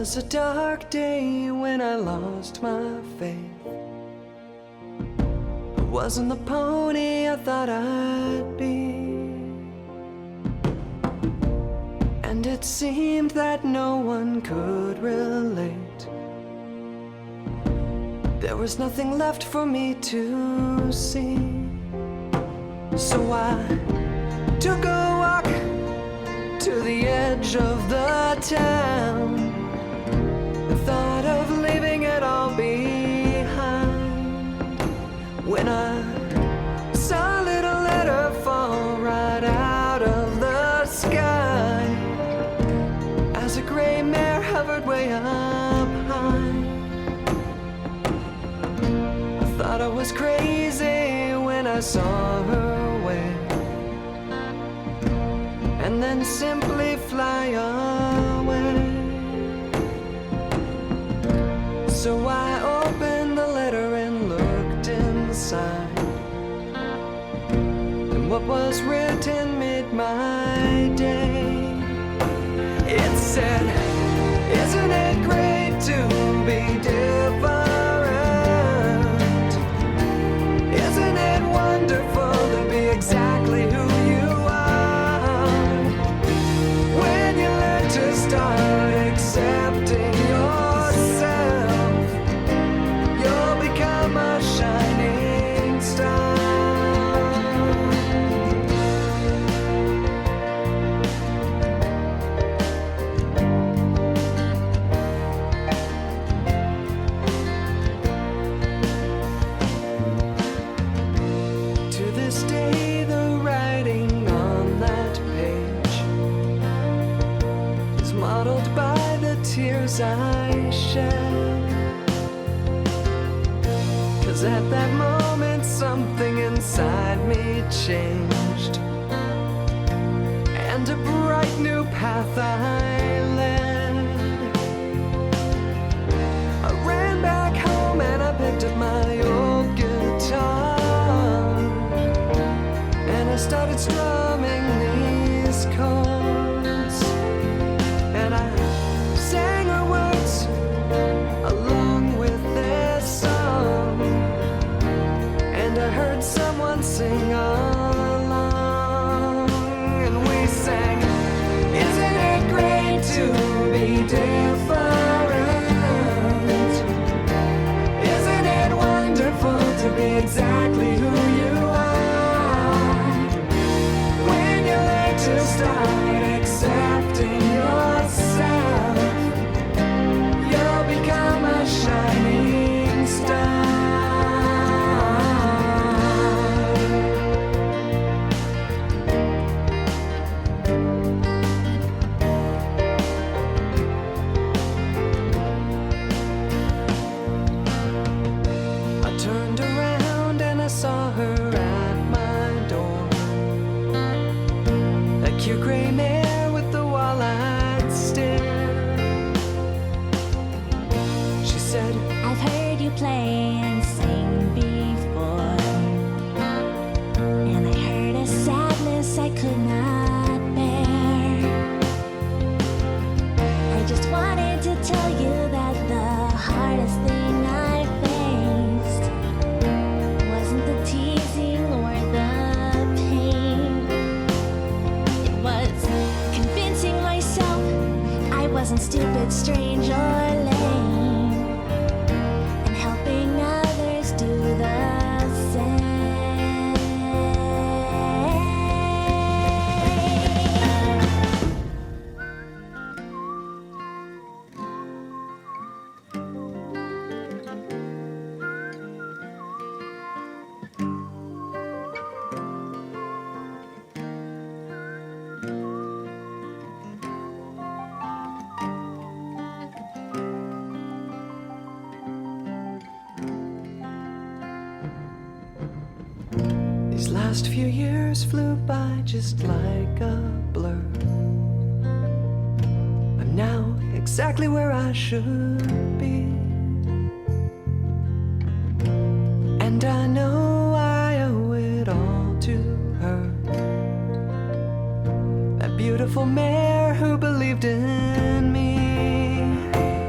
was a dark day when I lost my faith. I wasn't the pony I thought I'd be, and it seemed that no one could relate. There was nothing left for me to see. So I took a walk to the edge of the town, and thought of leaving it all behind, when I saw a little letter fall right out of the sky, as a gray mare hovered way up high. I thought I was crazy when I saw her wave, and then simply fly away. So I opened the letter and looked inside, and what was written made my day. It said, "Isn't it great to be different? Isn't it wonderful to be exactly who you are? When you learn to start accepting yourself, you'll become a shining star." To this day, the writing on that page is modeled by the tears I shed. 'Cause at that moment something inside me changed, and a bright new path I led. I ran back home and I picked up my old guitar, and I started strumming these chords, and I sang her words along with their song, and I heard someone sing along, and we sang, "Isn't it great to be different? Isn't it wonderful to be exactly who you are? When you learn to start accepting yourself, you'll become a shining star." I turned around and I saw her at my door, a cute gray mare with the wall-eyed stare. She said, I've heard you play and sing before, and I heard a sadness I could not bear. I just wanted to tell you that the hardest thing I faced wasn't the teasing or the pain. It was convincing myself I wasn't stupid, strange, or lame, and helping others do the same. "These last few years flew by just like a blur. I'm now exactly where I should be, and I know I owe it all to her, that beautiful mare who believed in me.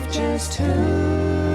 just who